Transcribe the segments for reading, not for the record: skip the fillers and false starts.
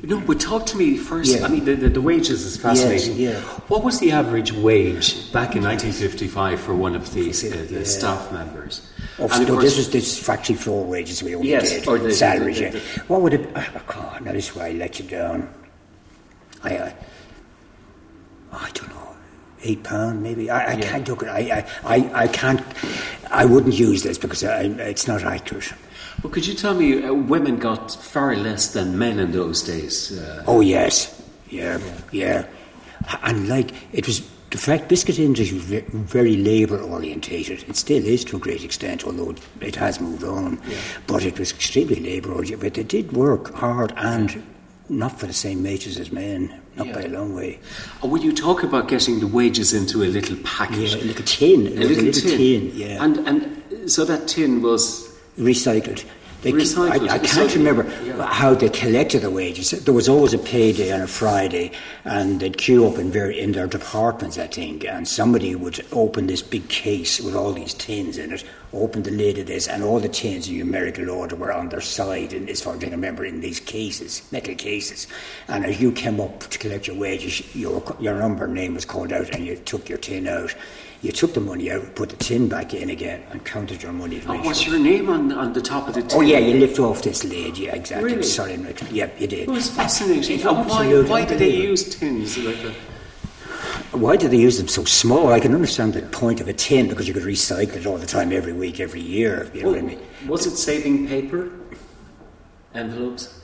No, but talk to me first. Yeah. I mean, the wages is fascinating. Yes, yeah. What was the average wage back in 1955 for one of the staff members? This is factory floor wages we only did. Or salaries, What would it... Oh, God, now this is where I let you down. I don't know, £8 maybe. I can't look at... I can't... I wouldn't use this because it's not accurate. Well, could you tell me, women got far less than men in those days? Oh, yes. Yeah. And it was... The fact biscuit industry was very labour orientated. It still is to a great extent, although it has moved on. Yeah. But it was extremely labour orientated. But they did work hard and not for the same wages as men, not by a long way. Oh, when you talk about getting the wages into a little packet, a little tin, a little tin, yeah. And so that tin was recycled. I can't remember how they collected the wages. There was always a payday on a Friday, and they'd queue up in their departments, I think, and somebody would open this big case with all these tins in it, open the lid of this, and all the tins in numerical order were on their side, and as far as I can remember, in these cases, metal cases. And as you came up to collect your wages, your number name was called out, and you took your tin out. You took the money out, put the tin back in again, and counted your money. What's your name on the top of the tin? Oh, yeah, you lift off this lid, yeah, exactly. Really? Sorry, yeah, you did. It was fascinating. Why did they use tins like that? Why did they use them so small? I can understand the point of a tin, because you could recycle it all the time, every week, every year. You know what I mean? Was it saving paper? Envelopes?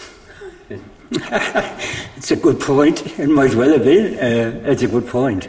It's a good point. It might well have been. It's a good point.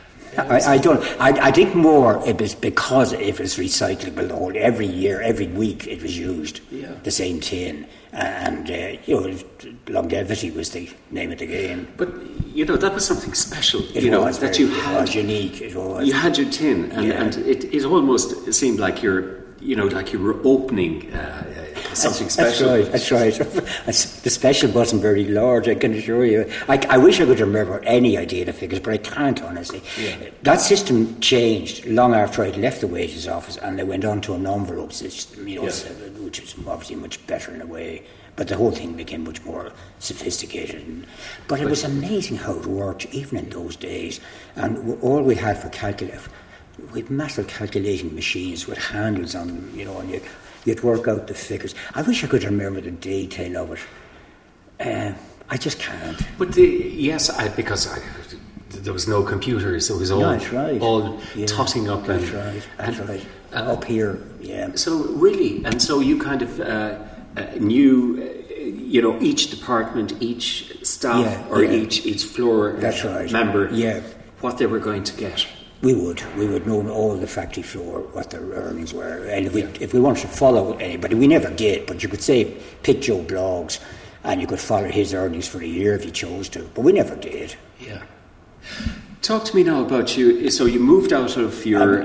I think more it was because it was recyclable. Every year, every week, it was used. Yeah. The same tin, and longevity was the name of the game. But that was something special. It was unique. It was. You had your tin, and it almost seemed like you were opening something special. That's right. The special wasn't very large, I can assure you. I wish I could remember any idea of the figures, but I can't, honestly. Yeah. That system changed long after I'd left the wages office, and they went on to an envelope system, which is obviously much better in a way. But the whole thing became much more sophisticated. But it was amazing how it worked, even in those days. And all we had for calculator, with massive calculating machines with handles on them, and you'd work out the figures. I wish I could remember the detail of it. I just can't. But because there was no computers, it was all totting up. That's right. Up here, yeah. So really, and so you kind of knew, each department, each staff, each floor member, what they were going to get. We would know all the factory floor what their earnings were, and if we wanted to follow anybody, we never did. But you could say pick Joe Bloggs, and you could follow his earnings for a year if you chose to. But we never did. Yeah. Talk to me now about you. So you moved out of your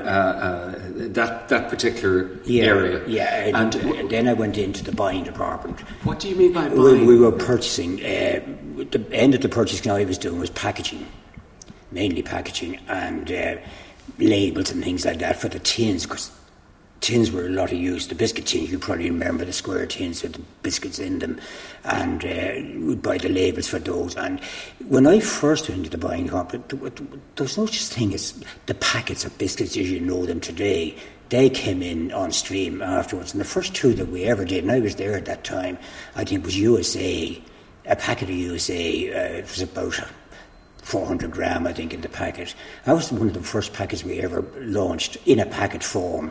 that particular area. Yeah, and then I went into the buying department. What do you mean by buying? We were purchasing. The end of the purchasing I was doing was packaging. Mainly packaging and labels and things like that for the tins, because tins were a lot of use. The biscuit tins, you probably remember the square tins with the biscuits in them, and we'd buy the labels for those. And when I first went into the buying department, there was no such thing as the packets of biscuits as you know them today. They came in on stream afterwards, and the first two that we ever did, and I was there at that time, I think was USA, a packet of USA. It was about 400 gram, I think, in the packet. That was one of the first packets we ever launched in a packet form.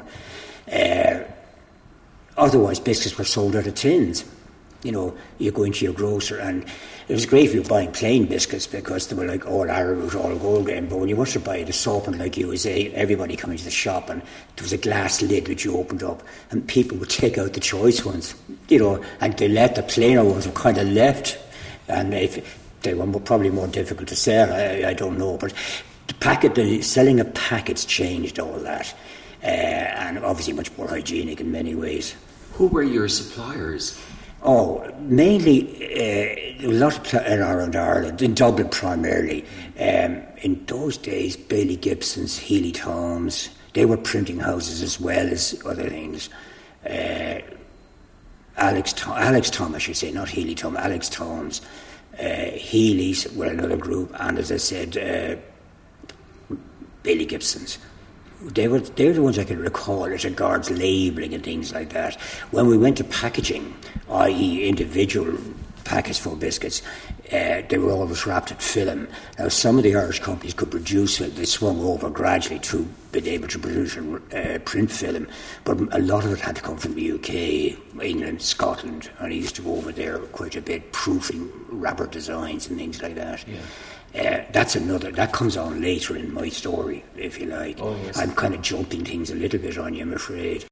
Otherwise, biscuits were sold out of tins. You go into your grocer, and it was great if you were buying plain biscuits because they were like all arrowroot, all gold grain. But when you wanted to buy an assortment like USA, everybody coming to the shop, and there was a glass lid which you opened up, and people would take out the choice ones, and they let the plainer ones were kind of left. And they were probably more difficult to sell, I don't know. But the selling of packets changed all that. And obviously much more hygienic in many ways. Who were your suppliers? Oh, mainly a lot around Ireland, in Dublin primarily. In those days, Bailey Gibson's, Healy Thoms, they were printing houses as well as other things. Alex Tom, I should say, not Healy Tom, Alex Toms. Healy's were another group, and as I said, Billy Gibson's. They're the ones I can recall as regards labelling and things like that. When we went to packaging, i.e. individual packets full biscuits, they were always wrapped in film. Now, some of the Irish companies could produce film. They swung over gradually to being able to produce print film, but a lot of it had to come from the UK, England, Scotland, and I used to go over there quite a bit, proofing wrapper designs and things like that. Yeah. That comes on later in my story, if you like. Oh, yes. I'm kind of jumping things a little bit on you, I'm afraid.